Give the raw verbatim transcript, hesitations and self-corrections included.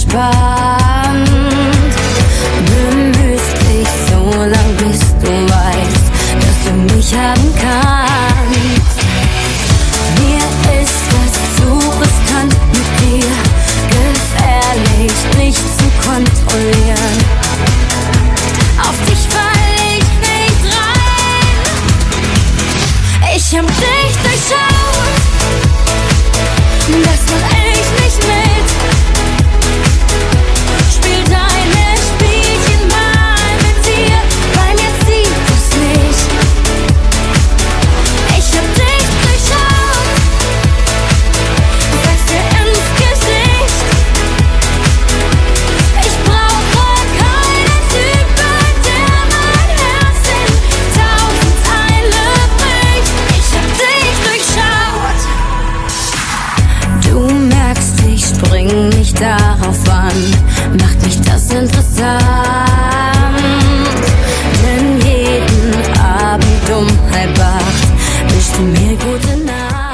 entspannt. Bemühst dich so lang, bis du weißt, dass du mich haben kannst. Mir ist es zu riskant mit dir, gefährlich, nicht zu kontrollieren. Auf dich fall ich nicht rein. Ich hab dich durchschaut, das mach ich nicht mit. Spiel deine Spielchen mal mit dir, bei mir zieht es nicht. Ich hab dich durchschaut, sag's dir ins Gesicht. Ich brauche keinen Typen, der mein Herz in tausend Teile bricht. Ich hab dich durchschaut. Du merkst, ich spring nicht darauf an, macht mich das interessant. Denn jeden Abend um halb acht mischst du mir gute Nacht.